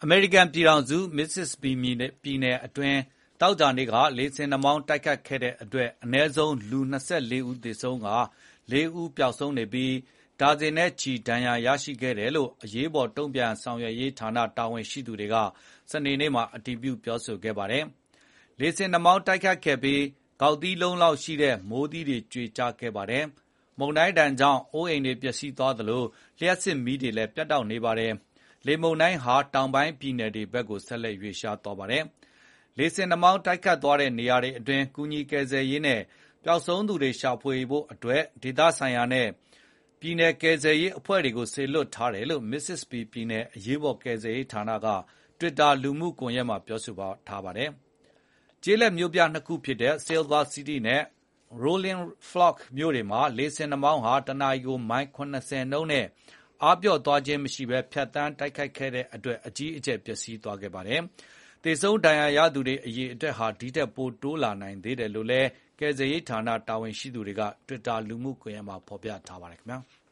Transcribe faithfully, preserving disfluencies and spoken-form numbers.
အမေရိကန်ပြည်ထောင်စု Mississippi ပြည်နယ်အတွင်းသောကြာနေ့ကလေဆင်နှာမောင်းတိုက်ခတ်ခဲ့တဲ့အတွက်အနည်းဆုံးလူ၂၄ဦးသေဆုံးကာလေးဦးပျောက်ဆုံးနေပြီးဒါဇင်နဲ့ချီဒဏ်ရာရရှိခဲ့တယ်လို့အရေးပေါ်တုံ့ပြန်ဆောင်ရွက်ရေးဌာနတာဝန်ရှိသူတွေကစနေနေ့မှာအတည်ပြုပြောဆိုခဲ့ပါတယ်။လေဆင်နှာမောင်းတိုက်ခတ်ခဲ့ပြီးဂေါက်သီးလုံးလောက်ရှိတဲ့မိုးသီးတွေကြွေကျခဲ့ပါတယ်။မုန်တိုင်းဒဏ်ကြောင့်အိုးအိမ်တွေပျက်စီးသွားသလိုလျှပ်စစ်မီးတွေလည်းပြတ်တောက်နေပါတယ်။လေမုန်တိုင်းဟာတောင်ပိုင်းပြည်နယ်တွေဘက်ကိုဆက်လက်ရွေ့လျားသွားပါတယ်။လေဆင်နှာမောင်းတိုက်ခတ်သွားတဲ့နေရာတွေအတွင်းကူညီကယ်ဆယ်ရေးနဲ့ပျောက်ဆုံးသူတွေရှာဖွေဖို့အတွက်ဒေသဆိုင်ရာနဲ့ပြည်နယ်ကယ်ဆယ်ရေးအဖွဲ့တွေကိုစေလွှတ်ထားတယ်လို့ Mississippi ပြည်နယ်အရေးပေါ်ကယ်ဆယ်ရေးဌာနက Twitter လူမှုကွန်ရက်မှာပြောဆိုထားပါတယ်။ကျေးလက်မြို့ပြနှစ်ခုဖြစ်တဲ့ Silver City နဲ့ Rolling Fork မြို့တွေမှာလေဆင်နှာမောင်းဟာတနာရီမိုင်၇၀နှုန်းနဲ့အားပျော့သွားခြင်းမရှိဘဲဖြတ်သန်းတိုက်ခတ်ခဲ့တဲ့အတွက်အကြီးအကျယ်ပျက်စီးသွားခဲ့ပါတယ်။သေဆုံးဒဏ်ရာရသူတွေအရေအတွက်ဟာဒီထက်ပိုတိုးလာနိုင်သေးတယ်လို့လည်းကယ်ဆယ်ရေးဌာနတာဝန်ရှိသူတွေက Twitter လူမှုကွန်ရက်မှာဖော်ပြထားပါတယ်ခင်ဗျာ။